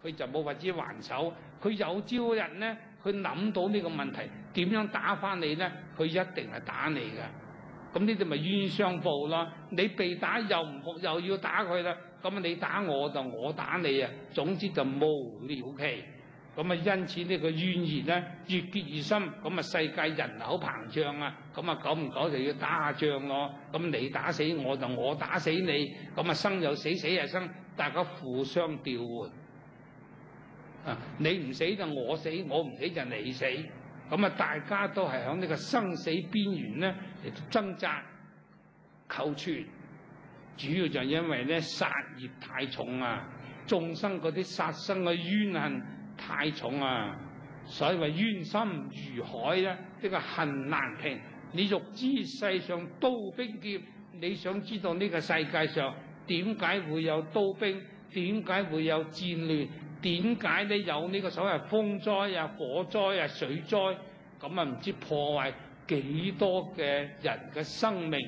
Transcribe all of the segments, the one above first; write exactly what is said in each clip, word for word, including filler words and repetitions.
佢就冇法子還手。佢有朝一日咧，佢諗到呢個問題點樣打翻你咧，佢一定係打你㗎。咁呢啲咪冤相報咯？你被打又唔服，又要打佢啦。咁你打我就我打你啊。總之就無了期。咁啊，因此呢個怨言咧越結越深。咁啊，世界人口膨脹啊。咁啊，久唔久就要打下仗咯。咁你打死我就我打死你。咁啊，生又死，死又生，大家互相調換。啊，你唔死就我死，我唔死就你死。咁啊，大家都係喺呢個生死邊緣咧嚟掙扎求存，主要就因為咧殺業太重啊，眾生嗰啲殺生嘅冤恨太重啊，所以話冤心如海咧，呢個恨難平。你欲知世上刀兵劫，你想知道呢個世界上點解會有刀兵，點解會有戰亂？點解咧有呢個所謂風災啊、火災啊、水災？咁啊唔知破壞幾多嘅人嘅生命？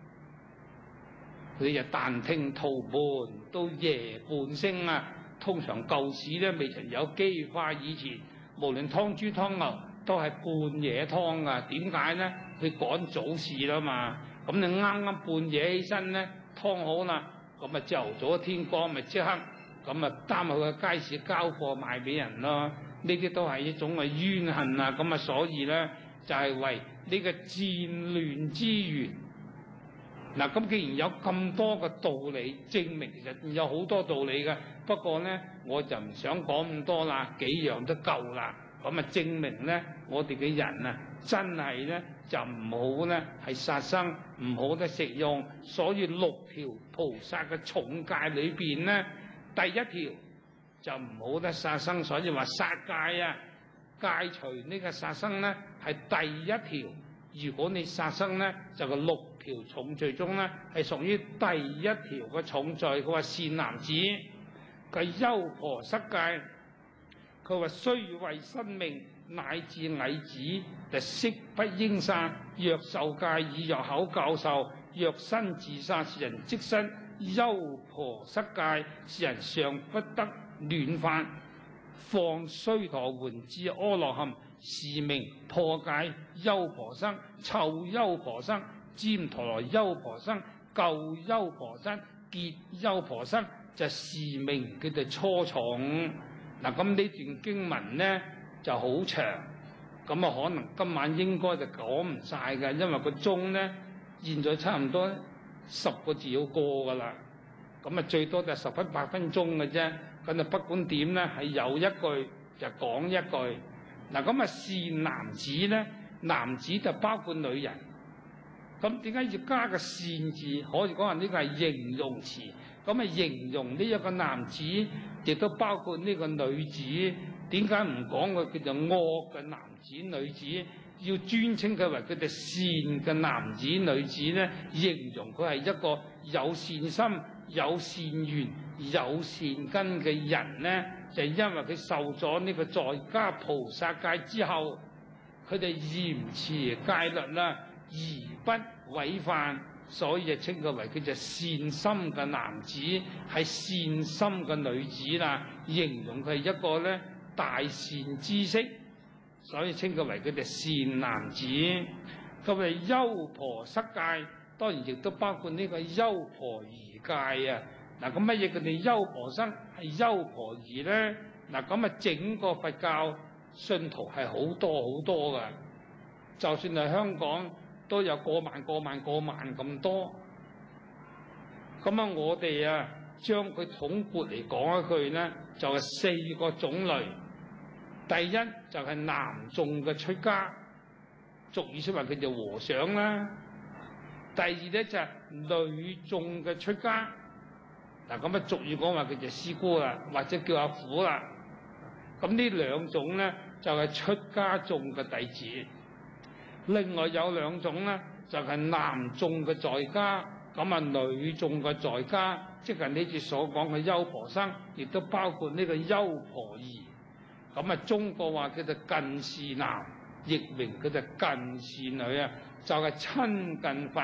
你就但聽屠門到夜半聲啊！通常舊時咧未曾有機化以前，無論劏豬劏牛都係半夜劏啊！點解咧？佢趕早市啦嘛。咁你啱啱半夜起身咧劏好啦，咁啊朝頭早天光咪即刻。咁啊，擔去個街市交貨賣俾人咯，呢啲都係一種嘅冤恨啊！咁啊，所以咧就係、是、為呢個戰亂之源。嗱，咁既然有咁多嘅道理，證明其實有好多道理嘅。不過咧，我就唔想講咁多啦，幾樣都夠啦。咁啊，證明咧，我哋嘅人啊，真係咧就唔好咧係殺生，唔好得食用。所以六條菩薩嘅重戒裏邊咧。第一條就唔好得殺生，所以話殺戒啊，戒除呢個殺生咧係第一條。如果你殺生咧，就個六條重罪中咧係屬於第一條嘅重罪。佢話善男子，佢優婆塞戒，佢話雖為生命乃至矮子，就悉不應殺。若受戒已，若口教授，若身自殺，是人即身。優婆塞戒，是人尚不得暖飯，放須陀洹至阿羅漢，是名破戒優婆塞、臭優婆塞、旃陀羅優婆塞、舊優婆塞、結優婆塞，就是名叫做初重。嗱，咁呢段經文咧就好長，咁啊可能今晚應該就講唔晒嘅，因為個鐘咧現在差唔多十個字要過噶啦，咁啊最多就十分八分鐘嘅啫。咁啊不管點咧，係有一句就講一句。嗱，咁啊善男子咧，男子就包括女人。咁點解要加個善字？可以講話呢個係形容詞。咁啊形容呢一個男子，亦都包括呢個女子。點解唔講佢叫做惡嘅男子女子？要尊稱佢為佢哋善嘅男子女子咧，形容佢係一個有善心、有善緣、有善根嘅人咧，就因為佢受咗呢個在家菩薩戒之後，佢哋嚴持戒律啦，而不違犯，所以就稱佢為佢就善心嘅男子，係善心嘅女子啦，形容佢係一個咧大善知識。所以稱佢為佢哋善男子。咁啊優婆塞戒，當然亦都包括呢個優婆夷戒啊。嗱，咁乜嘢佢哋優婆塞係優婆夷咧？嗱，咁啊整個佛教信徒係好多好多噶，就算係香港都有過萬過萬過萬咁多。咁啊我哋啊將佢統括嚟講一句咧，就係四個種類。第一就係男眾嘅出家，俗語說話佢就和尚啦。第二咧就係女眾嘅出家，嗱咁啊俗語講話佢就師姑啦，或者叫阿虎啦。咁呢兩種咧就係出家眾嘅弟子。另外有兩種咧就係男眾嘅在家，咁啊女眾嘅在家，即係呢次所講嘅優婆塞，亦都包括呢個優婆夷。咁啊，中國話叫做近事男，譯名叫做近事女啊，就係、是、親近佛、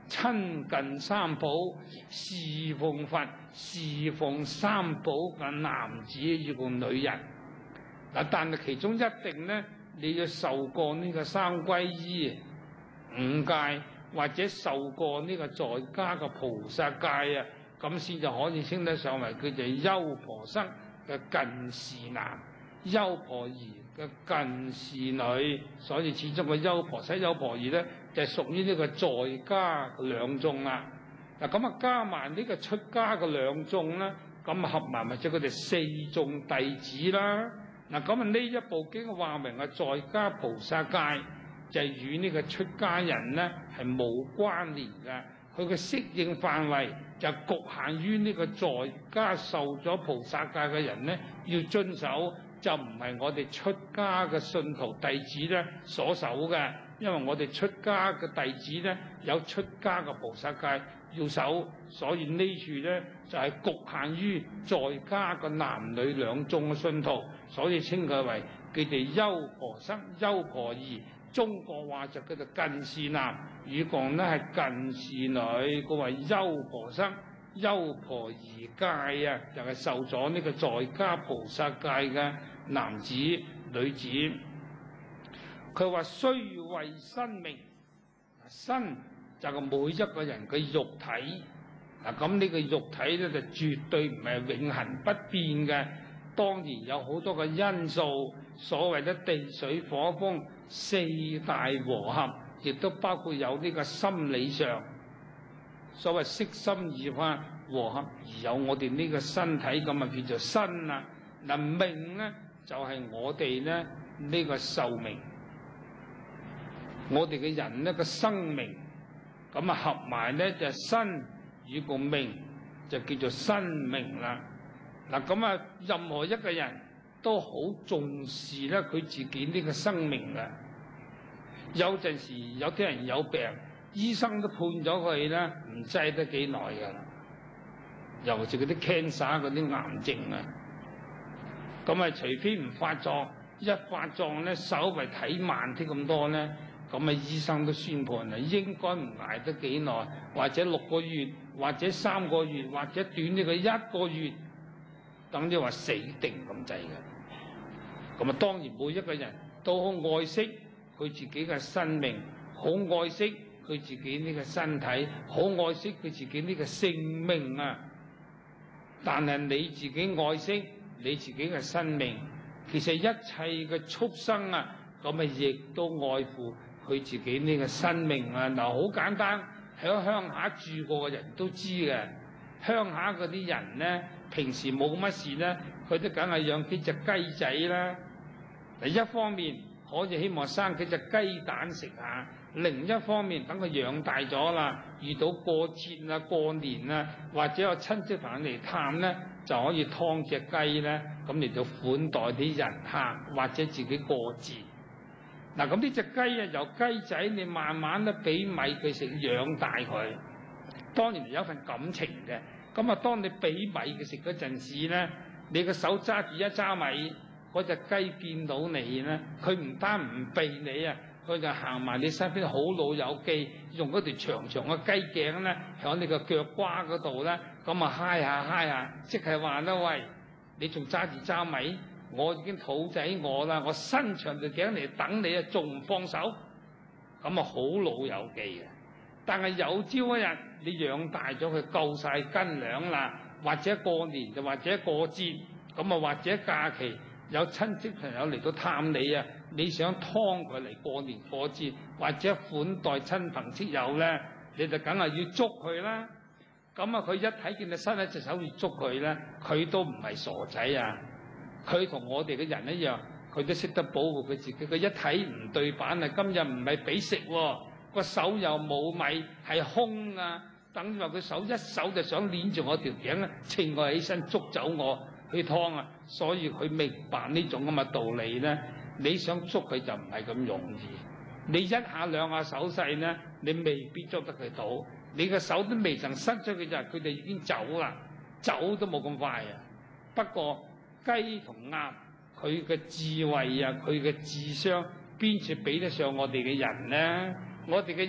親近三寶、侍奉佛、侍奉三寶嘅男子與個女人。嗱，但係其中一定咧，你要受過呢個三皈依、五戒，或者受過呢個在家嘅菩薩戒啊，咁先就可以稱得上為佢哋優婆塞嘅近侍男、優婆夷嘅近侍女。所以始終個優婆塞、優婆夷咧，就係屬於呢個在家兩眾啦。嗱，咁啊加埋呢個出家嘅兩眾啦，咁合埋咪即係佢哋四眾弟子啦。嗱，咁啊呢一部經話明啊，在家菩薩戒就係與呢個出家人咧係冇關聯嘅，佢嘅適應範圍就局限於呢個在家受咗菩薩戒嘅人咧要遵守，就唔係我哋出家嘅信徒弟子咧所守嘅。因為我哋出家嘅弟子咧有出家嘅菩薩戒要守，所以呢處咧就係局限於在家嘅男女兩眾嘅信徒，所以稱佢為佢哋優婆塞、優婆夷。中國話就叫做近侍男，語講咧係近侍女。佢話優婆塞、優婆夷戒啊，就係、是、受咗呢個在家菩薩戒嘅男子女子。佢話須為身命，身就係每一個人嘅肉體。嗱，咁呢個肉體咧就絕對唔係永恆不變嘅，當然有好多嘅因素，所謂嘅地水火風四大和合，亦都包括有呢個心理上所謂色心二法和合，而有我哋呢個身體咁啊叫做身啊。嗱，命咧就係、是、我哋咧呢、呢個壽命。我哋嘅人呢個生命咁啊合埋咧就身與個命就叫做生命啦。嗱，咁啊任何一個人都好重視咧佢自己呢個生命嘅。有陣時有啲人有病，醫生都判咗佢咧唔制得幾耐㗎啦。尤其是嗰啲 cancer 嗰啲癌症啊，咁啊除非唔發作，一發作咧稍微睇慢啲咁多咧。咁啊，醫生都宣判啦，應該唔捱得幾耐，或者六個月，或者三個月，或者短啲嘅一個月，等於話死定咁滯嘅。咁啊，當然每一個人都好愛惜佢自己嘅生命，好愛惜佢自己呢個身體，好愛惜佢自己呢個性命啊。但係你自己愛惜你自己嘅生命，其實一切嘅畜生啊，咁啊亦都愛護佢自己呢個生命啊。嗱，好簡單，喺鄉下住過嘅人都知嘅。鄉下嗰啲人咧，平時冇乜事咧，佢都梗係養幾隻雞仔啦。第一方面可以希望生幾隻雞蛋食下，另一方面等佢養大咗啦，遇到過節啊、過年啊，或者有親戚朋友嚟探咧，就可以劏隻雞咧，咁嚟到款待啲人客或者自己過節。嗱，咁呢隻雞啊，由雞仔你慢慢咧俾米佢食，養大佢，當然有份感情嘅。咁啊，當你俾米佢食嗰陣時咧，你個手揸住一揸米，嗰隻雞見到你咧，佢唔單唔避你啊，佢就行埋你身邊，好老友記，用嗰條長長嘅雞頸咧，喺你個腳瓜嗰度咧，咁啊揩下揩下，即係話咧，喂，你仲揸住揸米？我已經肚仔餓啦，我伸長條頸嚟等你啊，仲唔放手？咁啊好老友記嘅。但係有朝一日你養大咗佢夠晒斤兩啦，或者過年就或者過節，咁啊或者假期有親戚朋友嚟到探你啊，你想劏佢嚟過年過節，或者款待親朋戚友咧，你就梗係要捉佢啦。咁啊佢一睇見你伸一隻手要捉佢咧，佢都唔係傻仔啊！佢同我哋嘅人一樣，佢都識得保護佢自己。佢一睇唔對版啊，今日唔係俾食喎，個手又冇米，係空啊！等於話佢手一手就想捏住我條頸咧，稱我起身捉走我去劏啊！所以佢明白呢種咁嘅道理咧。你想捉佢就唔係咁容易，你一下兩下手勢咧，你未必捉得佢到。你個手都未曾伸出去就，佢哋已經走啦，走都冇咁快啊！不過，雞同鴨佢嘅智慧啊，佢嘅智商邊處比得上我哋嘅人呢？我哋嘅人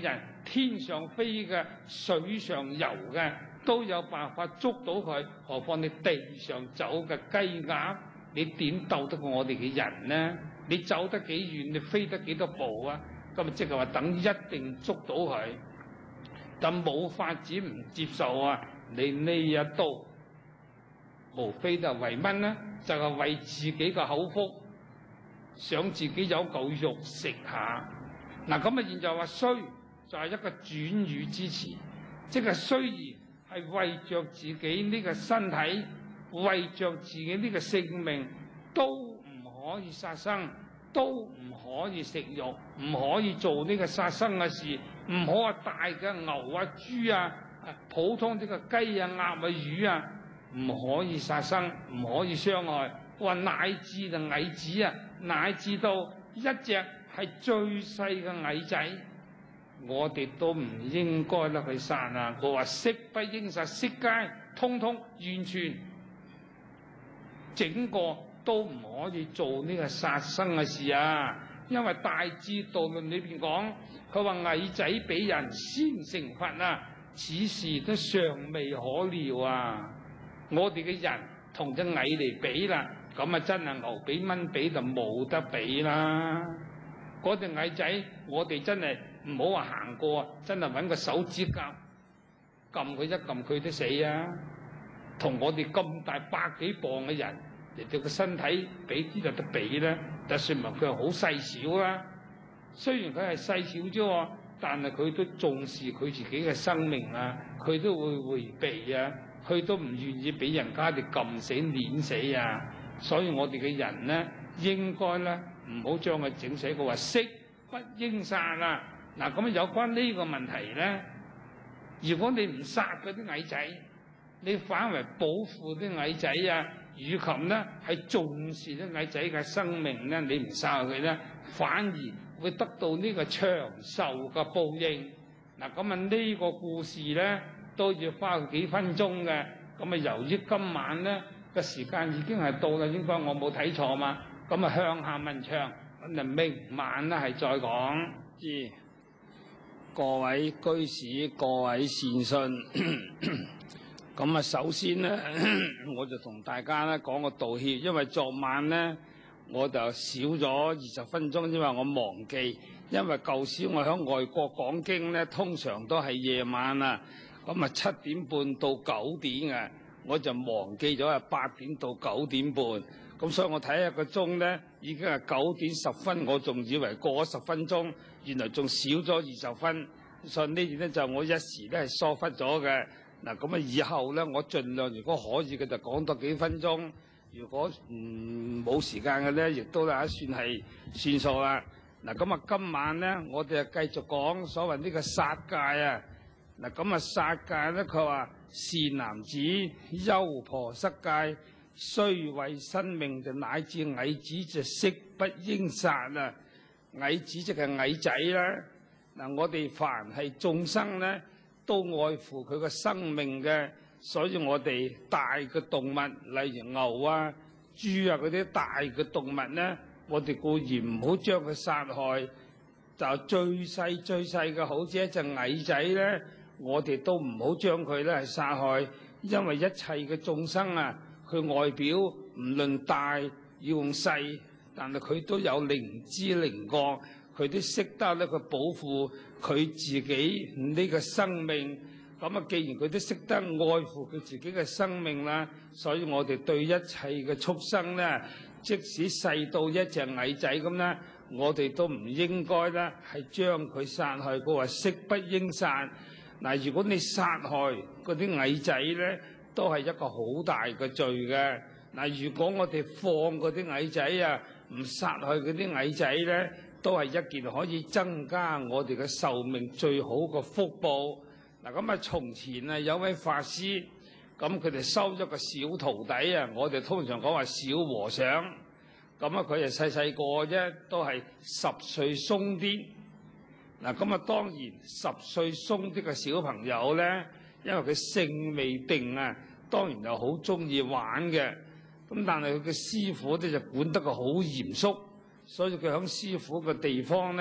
天上飛嘅、水上游嘅都有辦法捉到佢，何況你地上走嘅雞鴨，你點鬥得過我哋嘅人呢？你走得幾遠，你飛得幾多步啊？咁啊，即係話等一定捉到佢，但冇法子唔接受啊！你呢一刀，無非就係為乜呢？就係為自己嘅口腹，想自己有嚿肉食下。嗱，咁啊，現在話衰就係一個轉語之詞，即係雖然係為着自己呢個身體，為着自己呢個性命，都唔可以殺生，都唔可以食肉，唔可以做呢個殺生嘅事，唔好話大嘅牛啊、豬啊，普通啲嘅雞啊、鴨啊、魚啊，唔可以殺生，唔可以傷害。話乃至就蟻子啊，乃至到一隻係最細嘅蟻仔，我哋都唔應該咧去殺啊！我話悉不應殺，悉皆通通完全整個都唔可以做呢個殺生嘅事啊！因為大智度論裏邊講，佢話蟻仔比人先成佛啊，此事都尚未可料啊！我哋嘅人同隻蟻嚟比啦，咁啊真係牛比蚊比就冇得比啦！嗰隻蟻仔，我哋真係唔好話行過啊，真係揾個手指甲撳佢一撳佢都死啊！同我哋咁大百幾磅嘅人嚟到個身體比啲就得比咧，就算埋佢係好細小啦。雖然佢係細小啫，但係佢都重視佢自己嘅生命啊，佢都會迴避啊，佢都唔願意俾人家哋撳死碾死啊！所以我哋嘅人咧，應該咧唔好將佢整死，佢話悉不應殺啊！嗱，咁有關呢個問題咧，如果你唔殺嗰啲蟻仔，你反為保護啲蟻仔啊，以及咧係重視啲蟻仔嘅生命咧，你唔殺佢咧，反而會得到呢個長壽嘅報應。嗱，咁啊呢個故事咧都要花幾分鐘嘅。咁啊由於今晚咧個時間已經係到啦，應該我冇睇錯嘛。咁啊向下文長，咁就明晚咧係再講。 知各位居士、各位善信，咁啊首先咧，我就同大家咧講個道歉，因為昨晚咧我就少咗二十分鐘，因為我忘記，因為舊時我喺外國講經咧，通常都係夜晚啊，咁啊七點半到九點啊，我就忘記咗係八點到九點半。咁所以我睇下個鐘咧，已經係九點十分，我仲以為過咗十分鐘，原來仲少咗二十分。所以呢啲咧就我一時咧係疏忽咗嘅。嗱，咁啊以後咧，我盡量如果可以嘅就講多幾分鐘。如果唔冇、嗯、時間嘅咧，亦都係算係算數啦。嗱，咁啊今晚咧，我哋啊繼續講所謂呢個殺戒啊。嗱，咁啊殺戒咧，佢話善男子優婆塞戒。雖為生命就乃至蟻子就悉不應殺啊！蟻子即係蟻仔啦。嗱，我哋凡係眾生咧，都愛護佢個生命嘅，所以我哋大嘅動物，例如牛啊、豬啊嗰啲大嘅動物咧，我哋固然唔好將佢殺害。就最細最細嘅好似一隻蟻仔咧，我哋都唔好將佢咧係殺害，因為一切嘅眾生啊。佢外表唔論大要用細，但係佢都有靈知靈覺，佢都識得咧佢保護佢自己呢個生命。咁啊，既然佢都識得愛護佢自己嘅生命啦，所以我哋對一切嘅畜生咧，即使細到一隻蟻仔咁咧，我哋都唔應該咧係將佢殺害。佢話悉不應殺。嗱，如果你殺害嗰啲蟻仔咧，都係一個好大嘅罪嘅。嗱，如果我哋放嗰啲蟻仔啊，唔殺害嗰啲蟻仔咧，都係一件可以增加我哋嘅壽命最好嘅福報。嗱，咁啊，從前啊有位法師，咁佢哋收咗個小徒弟啊，我哋通常講話小和尚。咁啊，佢係細細個啫，都係十歲鬆啲。嗱，咁啊，當然十歲鬆啲嘅小朋友咧，因為佢性未定啊。當然就好中意玩嘅，咁但係佢嘅師傅咧就管得佢好嚴肅，所以佢喺師傅嘅地方咧，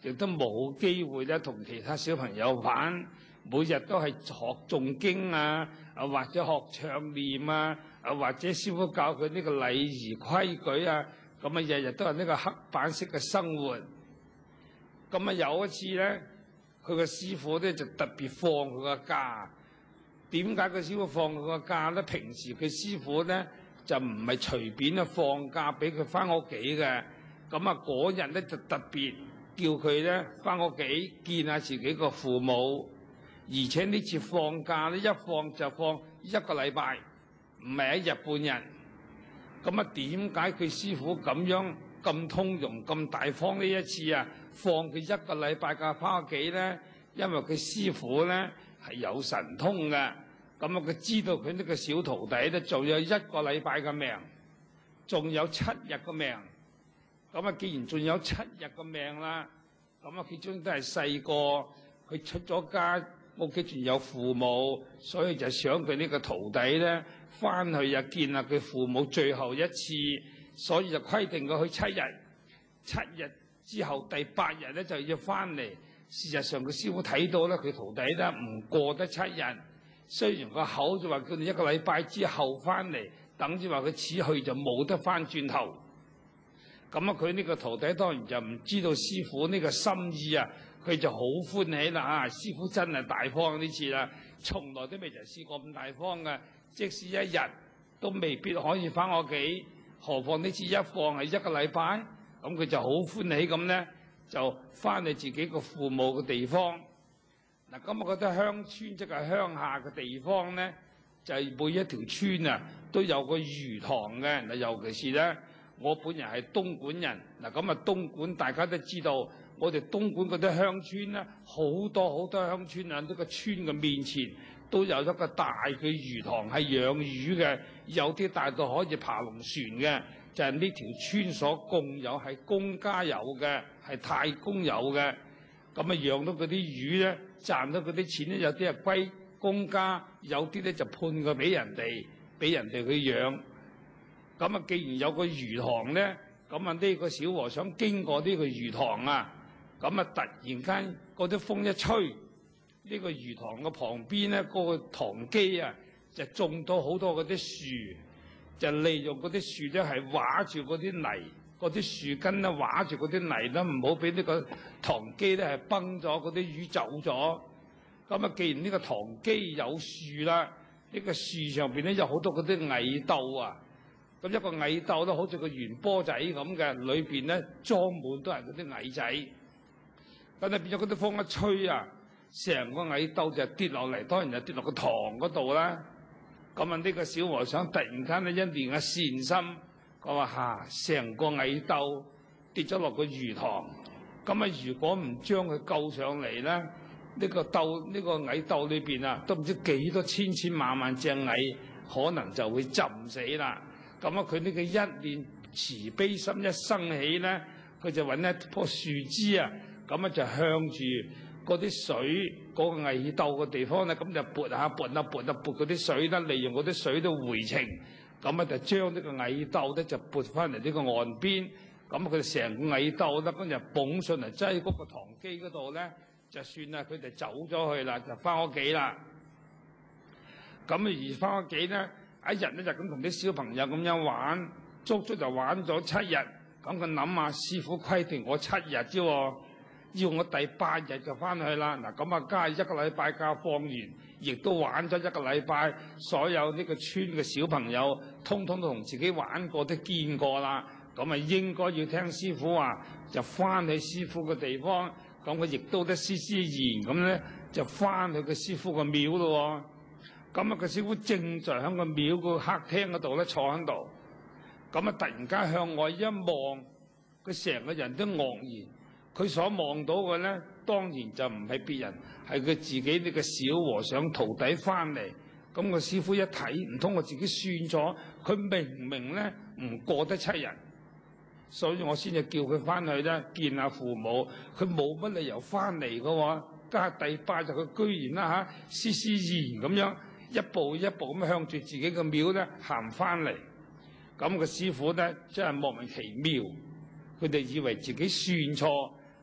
亦都冇機會咧同其他小朋友玩，每日都係學誦經啊，啊或者學唱念啊，啊或者師傅教佢呢個禮儀規矩啊，咁啊日日都係呢個黑板式嘅生活。咁啊有一次咧，佢個師傅咧就特別放佢個假。點解個師傅放佢個假咧？平時佢師傅咧就唔係隨便啊放假俾佢翻屋企嘅。咁啊嗰日咧就特別叫佢咧翻屋企見下自己個父母，而且呢次放假咧一放就放一個禮拜，唔係一日半日。咁啊點解佢師傅咁樣咁通融咁大方呢一次啊放佢一個禮拜假翻屋企咧？因為佢師傅咧係有神通嘅，咁啊佢知道佢呢個小徒弟咧仲有一個禮拜嘅命，仲有七日嘅命。咁啊，既然仲有七日嘅命啦，咁啊，佢終都係細個，佢出咗家，屋企仲有父母，所以就想佢呢個徒弟咧翻去啊見下佢父母最後一次，所以就規定佢去七日，七日之後第八日咧就要翻嚟。事實上，佢師傅睇到咧，佢徒弟咧唔過得七日，雖然個口就話叫你一個禮拜之後翻嚟，等於話佢此去就冇得翻轉頭。咁啊，佢呢個徒弟當然就唔知道師傅呢個心意啊，佢就好歡喜啦啊！師傅真係大方呢次啦，從來都未曾試過咁大方嘅，即使一日都未必可以翻屋企，何況呢次一放係一個禮拜，咁佢就好歡喜咁咧，就翻去自己個父母嘅地方。嗱，咁我覺得鄉村即係鄉下嘅地方咧，就係每一條村啊都有個魚塘嘅。嗱，尤其是咧。我本人係東莞人，嗱咁啊東莞大家都知道，我哋東莞嗰啲鄉村咧，好多好多鄉村啊，呢個村嘅面前都有一個大嘅魚塘係養魚嘅，有啲大到可以爬龍船嘅，就係呢條村所共有，係公家有嘅，係太公有嘅。咁啊養到嗰啲魚咧，賺到嗰啲錢咧，有啲係歸公家，有啲咧就判佢俾人哋，俾人哋去養。咁啊，既然有個魚塘咧，咁啊呢個小和尚經過呢個魚塘啊，咁啊突然間嗰啲風一吹，呢個魚塘嘅旁邊咧，嗰個塘基啊就種到好多嗰啲樹，就利用嗰啲樹咧係畫住嗰啲泥，嗰啲樹根咧畫住嗰啲泥咧，唔好俾呢個塘基咧係崩咗，嗰啲魚走咗。咁啊，既然呢個塘基有樹啦，呢個樹上邊咧有好多嗰啲蟻竇啊。咁一個蟻竇都好似個圓波仔咁嘅，裏邊咧裝滿都係嗰啲蟻仔。咁啊變咗嗰啲風一吹啊，成個蟻竇就跌落嚟，當然就跌落個塘嗰度啦。咁啊呢個小和尚突然間咧一念嘅善心，佢話嚇，成個蟻竇跌咗落個魚塘。咁啊如果唔將佢救上嚟咧，呢個竇呢個蟻竇裏邊啊，都唔知幾多千千萬萬隻蟻，可能就會浸死啦。咁啊！佢呢個一念慈悲心一生起咧，佢就揾一棵樹枝啊，咁啊就向住嗰啲水嗰、嗰個蟻竇嘅地方咧，咁就撥下撥下撥下撥嗰啲水啦，利用嗰啲水都回程，咁啊就將呢個蟻竇咧就撥翻嚟呢個岸邊，咁佢成個蟻竇咧，咁就捧上嚟擠嗰個塘基嗰度咧，就算啦，佢哋走咗去啦，就翻屋企啦。咁啊而翻屋企咧。一日咧就咁同啲小朋友咁樣玩，足足就玩咗七日。咁佢諗下，師傅規定我七日啫，要我第八日就翻去啦。嗱，咁啊，梗係一個禮拜假放完，亦都玩咗一個禮拜。所有呢個村嘅小朋友，通通都同自己玩過，都見過啦。咁啊，應該要聽師傅話，就翻去師傅嘅地方。咁佢亦都得施施然咁咧，就翻去個師傅個廟咯。咁啊，個師傅正在喺個廟個客廳嗰度咧坐喺度，咁啊突然間向外一望，佢成個人都愕然。佢所望到嘅咧，當然就唔係別人，係佢自己呢個小和尚徒弟翻嚟。咁個師傅一睇，唔通我自己算咗，佢明明咧唔過得七日，所以我先至叫佢翻去咧見下父母。佢冇乜理由翻嚟嘅喎，家下第八日佢居然啦嚇，施施然咁樣。一步一步咁向住自己個廟咧行翻嚟，咁個師傅咧真係莫名其妙，佢哋以為自己算錯，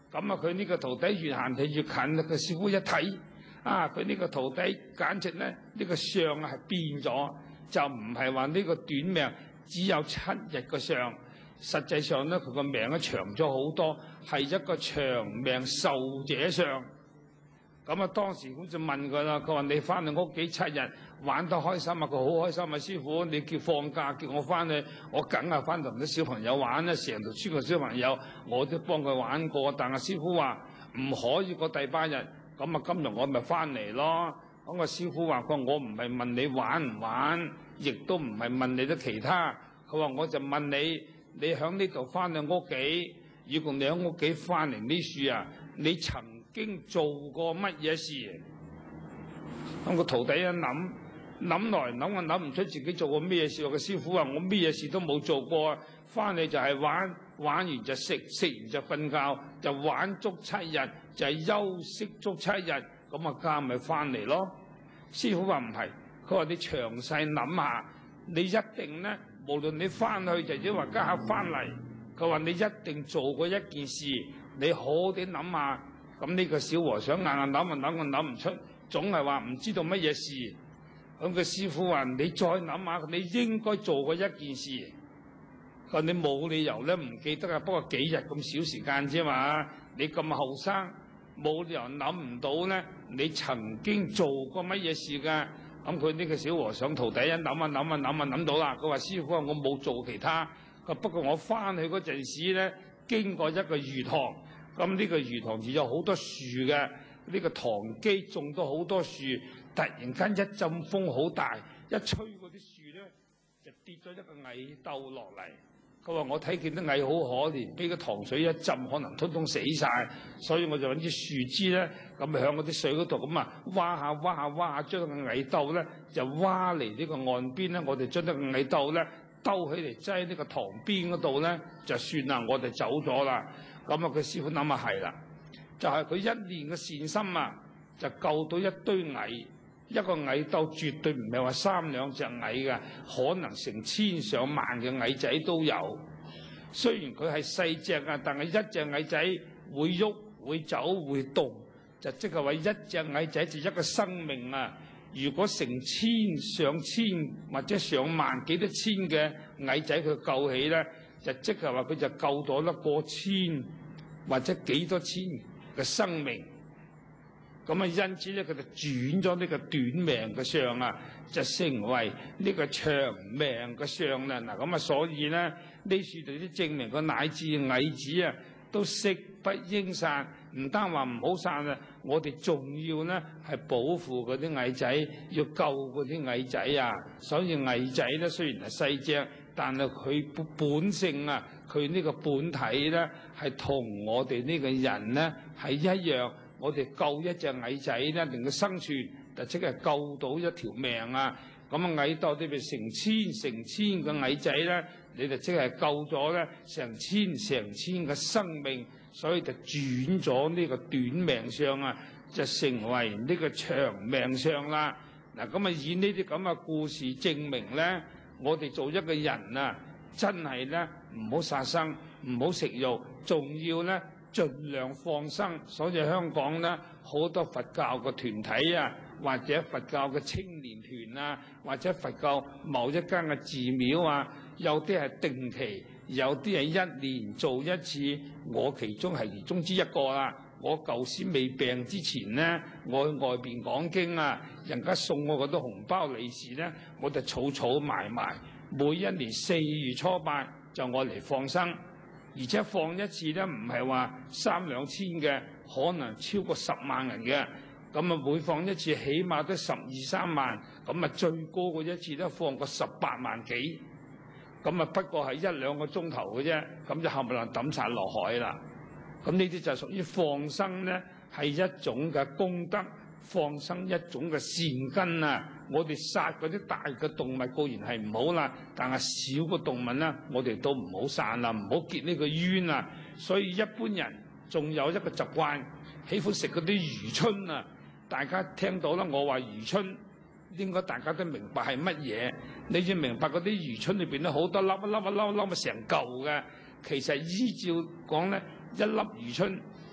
咁啊，佢呢個徒弟越行就越近啦。個師傅一睇，啊，佢呢個徒弟簡直咧，呢個相啊係變咗，就唔係話呢個短命只有七日嘅相，實際上咧佢個命咧長咗好多，係一個長命壽者相。咁啊，當時咁就問佢啦，佢話你翻嚟屋企七日玩得開心啊？佢好開心啊！師傅，你叫放假叫我翻去，我梗係翻同啲小朋友玩啦，成條村嘅小朋友我都幫佢玩過。但係師傅話唔可以過第八日，咁啊今日我咪翻嚟咯。咁個師傅話：佢話我唔係問你玩唔玩，亦都唔係問你啲其他。佢話我就問你，你喺呢度翻去屋企，如果你喺屋企翻嚟呢樹啊，你曾經做過乜嘢事？咁個徒弟一諗諗來諗啊諗唔出自己做過咩事。個師傅話：我咩嘢事都冇做過，翻嚟就係玩，玩完就食，食完就瞓覺，就玩足七日，就係休息足七日，咁啊家咪翻嚟咯。師傅話唔係，佢話你詳細諗下，你一定咧，無論你翻去就抑或家下翻嚟，佢話你一定做過一件事，你好啲諗下。咁呢個小和尚硬硬諗啊諗啊諗唔出，總係話唔知道乜嘢事。咁個師傅話：你再諗下，你應該做過一件事。佢話你冇理由咧唔記得啊，不過幾日咁少時間啫嘛。你咁後生，冇理由諗唔到咧，你曾經做過乜嘢事㗎？咁佢呢個小和尚徒弟一諗啊諗啊諗啊諗到啦。佢話：師傅啊，我冇做其他。佢不過我翻去嗰陣時咧，經過一個魚塘。咁呢個魚塘就有好多樹嘅，呢個塘基種咗好多樹，突然間一陣風好大，一吹嗰啲樹咧就跌咗一個蟻竇落嚟。佢話我睇見啲蟻好可憐，俾個塘水一浸，可能通通死晒，所以我就揾啲樹枝咧，咁響嗰啲水嗰度咁啊，挖下挖下挖下，將個蟻竇咧就挖嚟呢個岸邊咧，我哋將呢個蟻竇咧兜起嚟擠呢個塘邊嗰度咧，就算啦，我哋走咗啦。咁啊，佢師傅諗下係啦，就係、是、佢一年嘅善心啊，就救到一堆蟻。一個蟻竇絕對唔係話三兩隻蟻嘅，可能成千上萬嘅蟻仔都有。雖然佢係細隻啊，但係一隻蟻仔會喐、會走、會動，就即係話一隻蟻仔就一個生命啊。如果成千上千或者上萬幾多千嘅蟻仔佢救起咧，就即係話佢就救咗一過千或者幾多千嘅生命。咁啊，因此咧，佢就轉咗呢個短命嘅相啊，就成為呢個長命嘅相啦。嗱，咁啊，所以咧，呢處就啲證明個乃至蟻子啊，都識不應散。唔單話唔好散啊，我哋仲要咧係保護嗰啲蟻仔，要救嗰啲蟻仔啊。所以蟻仔咧雖然係細隻，但係佢本性啊，佢呢個本體咧係同我哋呢個人咧係一樣。我哋救一隻蟻仔咧，令佢生存，就即係救到一條命啊！咁啊，蟻竇裏邊成千成千嘅蟻仔咧，你就即係救咗咧成千成千嘅生命，所以就轉咗呢個短命相啊，就成為呢個長命相啦。嗱，咁啊以呢啲咁嘅故事證明咧，我哋做一個人啊，真係咧唔好殺生，唔好食肉，仲要咧，盡量放生。所以香港咧好多佛教嘅團體啊，或者佛教嘅青年團啊，或者佛教某一間嘅寺廟啊，有啲係定期，有啲係一年做一次。我其中係其中之一個啦。我舊時未病之前咧，我去外邊講經啊，人家送我嗰啲紅包利是咧，我就儲儲埋埋，每一年四月初八就我嚟放生。而且放一次咧，唔係話三兩千嘅，可能超過十萬人嘅。咁啊，每放一次起碼都十二三萬。咁啊，最高嘅一次都放過十八萬幾。咁啊，不過係一兩個鐘頭嘅啫，咁就冚唪唥抌晒落海啦。咁呢啲就屬於放生咧，係一種嘅功德，放生一種嘅善根啊！我哋殺嗰啲大嘅動物固然係唔好啦，但係小嘅動物咧，我哋都唔好殺啦，唔好結呢個冤啊！所以一般人仲有一個習慣，喜歡食嗰啲魚春啊！大家聽到啦，我話魚春，應該大家都明白係乜嘢？你要明白嗰啲魚春裏邊咧好多粒一粒一粒一粒咪成嚿嘅，其實依照講咧，一粒魚春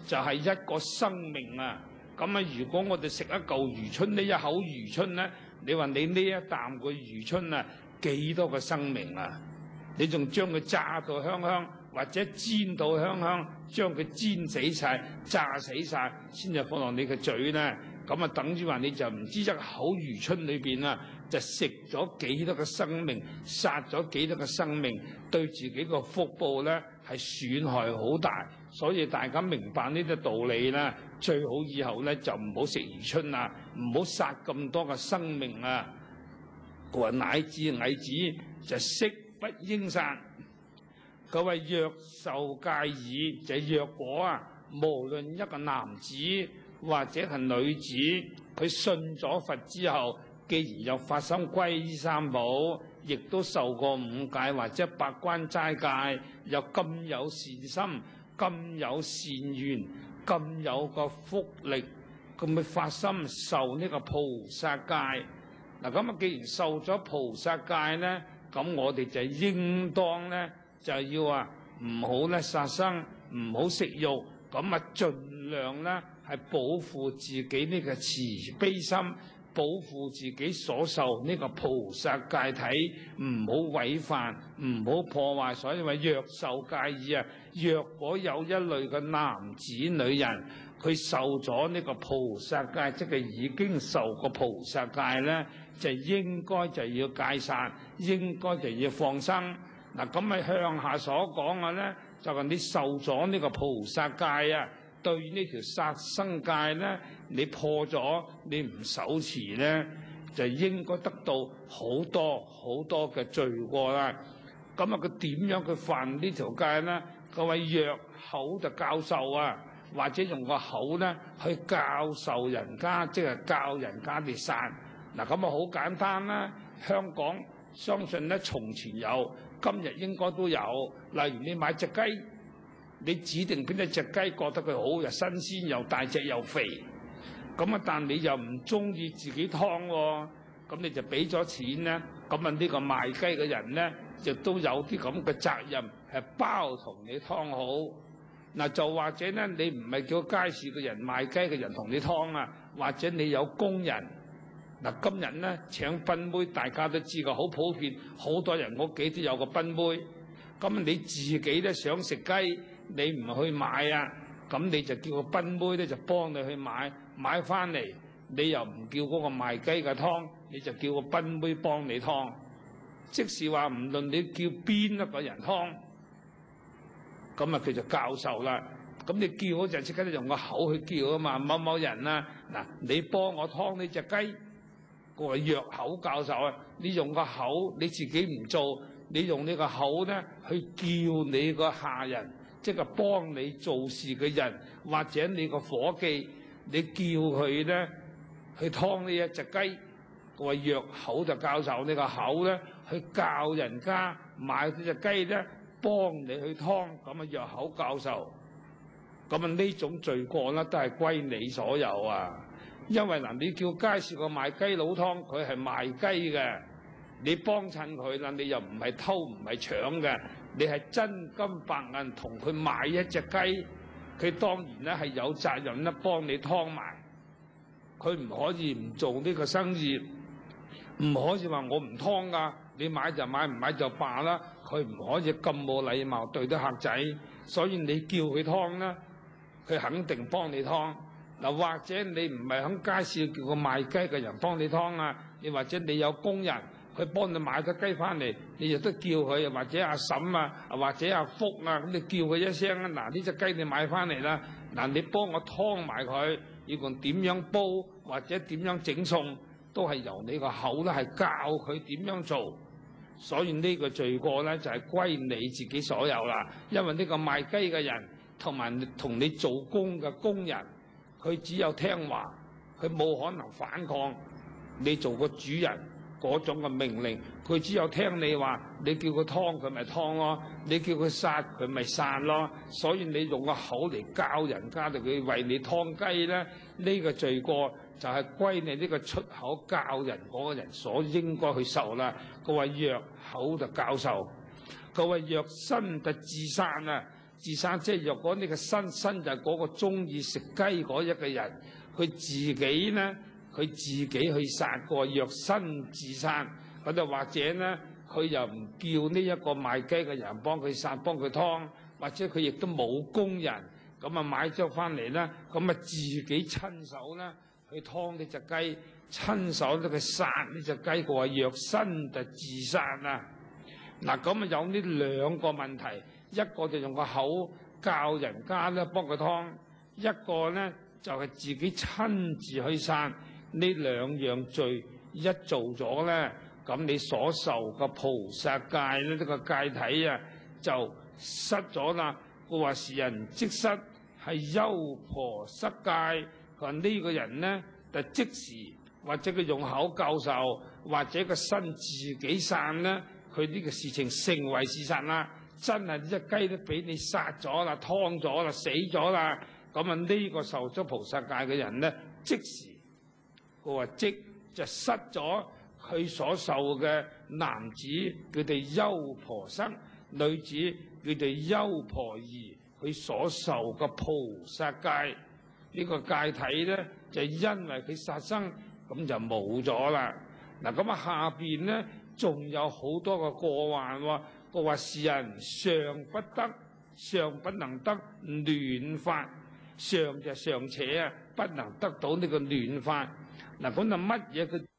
就係一個生命啊！咁啊，如果我哋食一嚿魚春呢，一口魚春咧，你話你呢一啖個魚春啊，幾多個生命啊？你仲將佢炸到香香，或者煎到香香，將佢煎死晒、炸死晒，先至放落你嘅嘴咧。咁啊，等於話你就唔知一口魚春裏邊啊，就食咗幾多個生命，殺咗幾多個生命，對自己個福報咧係損害好大。所以大家明白呢啲道理啦，最好以後咧就唔好食魚春啊，唔好殺咁多個生命啊。佢話乃至蟻子就悉不應殺。佢話若受戒已，就若果啊，無論一個男子或者係女子，佢信咗佛之後，既然又發心皈依三寶，亦都受過五戒或者八關齋戒，又咁有善心、咁有善緣、咁有個福力，咁咪發心受呢個菩薩戒。嗱，咁啊，既然受咗菩薩戒咧，咁我哋就應當咧就要話唔好咧殺生，唔好食肉，咁啊盡量咧係保護自己呢個慈悲心，保護自己所受呢個菩薩戒體，唔好違犯，唔好破壞。所以話若受戒已啊，若果有一類嘅男子女人，佢受咗呢個菩薩戒，即係已經受過菩薩戒咧，就應該就要戒殺，應該就要放生。嗱，咁咪向下所講嘅咧，就係你受咗呢個菩薩戒啊，對呢條殺生戒咧，你破咗，你唔守持咧，就應該得到好多好多嘅罪過啦。咁啊，佢點樣佢犯呢條戒咧？佢話若口就教授啊，或者用個口咧去教授人家，即係教人家嚟殺。嗱，咁啊好簡單啦。香港相信咧從前有，今日應該都有。例如你買隻雞，你指定邊一隻雞覺得佢好，又新鮮又大隻又肥，咁啊但你又唔中意自己劏喎，咁你就俾咗錢咧，咁啊呢個賣雞嘅人咧，亦都有啲咁嘅責任係包同你劏好。嗱，就或者咧你唔係叫街市嘅人賣雞嘅人同你劏啊，或者你有工人。嗱，今日咧請賓妹，大家都知㗎，好普遍，好多人屋企都有個賓妹。咁你自己咧想食雞，你唔去買啊，咁你就叫個賓妹咧就幫你去買，買翻嚟你又唔叫嗰個賣雞嘅劏，你就叫個賓妹幫你劏。即是話唔論你叫邊一個人劏，咁啊佢就教授啦。咁你叫嗰陣即刻用個口去叫啊嘛，某某人啊，嗱你幫我劏呢隻雞。個若口教授啊，你用個口你自己唔做，你用呢個口咧去叫你個下人，即係幫你做事嘅人，或者你個伙計，你叫佢咧去劏呢一隻雞。個若口就教授呢個口咧去教人家買呢隻雞咧，幫你去劏，咁啊若口教授。咁啊呢種罪過咧都係歸你所有啊。因為嗱，你叫街市個賣雞佬劏，佢係賣雞嘅，你幫襯佢啦，你又唔係偷唔係搶嘅，你係真金白銀同佢買一隻雞，佢當然咧係有責任咧幫你劏埋，佢唔可以唔做呢個生意，唔可以話我唔劏噶，你買就買，唔買就罷啦，佢唔可以咁冇禮貌對啲客仔，所以你叫佢劏啦，佢肯定幫你劏。嗱，或者你唔係喺街市叫個賣雞嘅人幫你劏啊，你或者你有工人佢幫你買咗雞翻嚟，你亦都叫佢，或者阿嬸啊，或者阿福啊，咁你叫佢一聲啊，嗱呢隻雞你買翻嚟啦，嗱你幫我劏埋佢，要講點樣煲或者點樣整餸，都係由你個口咧係教佢點樣做。所以呢個罪過咧就係歸你自己所有啦，因為呢個賣雞嘅人同埋同你做工嘅工人。佢只有聽話，佢冇可能反抗你做個主人嗰種嘅命令。佢只有聽你話，你叫佢劏佢咪劏咯，你叫佢殺佢咪殺咯。所以你用個口嚟教人家，就佢為你劏雞咧，呢個罪過就係歸你呢個出口教人嗰個人所應該去受啦。佢話若口就教授，佢話若身就自殺啊。 自殺即係若果呢個身身就係嗰個中意食雞嗰一個人，佢自己呢，佢自己去殺過，若身自殺，咁就或者呢，佢又唔叫呢一個賣雞嘅人幫佢殺，幫佢劏，或者佢亦都冇工人，咁啊買咗翻嚟呢，咁啊自己親手呢去劏呢隻雞，親手都去殺呢隻雞，佢話若身就自殺啊！嗱，咁啊有呢兩個問題，一個就用個口教人家咧幫佢劏，一個咧就係、是、自己親自去殺。呢兩樣罪一做咗咧，咁你所受嘅菩薩戒咧，呢、這個戒體啊就失咗啦。佢話是人即失，係優婆塞戒。佢話呢個人咧就即時或者佢用口教授，或者個身自己散咧。佢呢個事情成為事實啦，真係呢隻雞都俾你殺咗啦、劏咗啦、死咗啦，咁啊呢個受咗菩薩戒嘅人咧，即時佢話即就失咗佢所受嘅男子佢哋優婆塞，女子佢哋優婆夷，佢所受嘅菩薩戒呢、這個戒體咧，就因為佢殺生咁就冇咗啦。嗱咁啊下邊咧。仲有好多個過患喎，佢話是人尚不得，尚不能得暖法，尚就尚且啊，不能得到呢個暖法。嗱，咁啊乜嘢佢？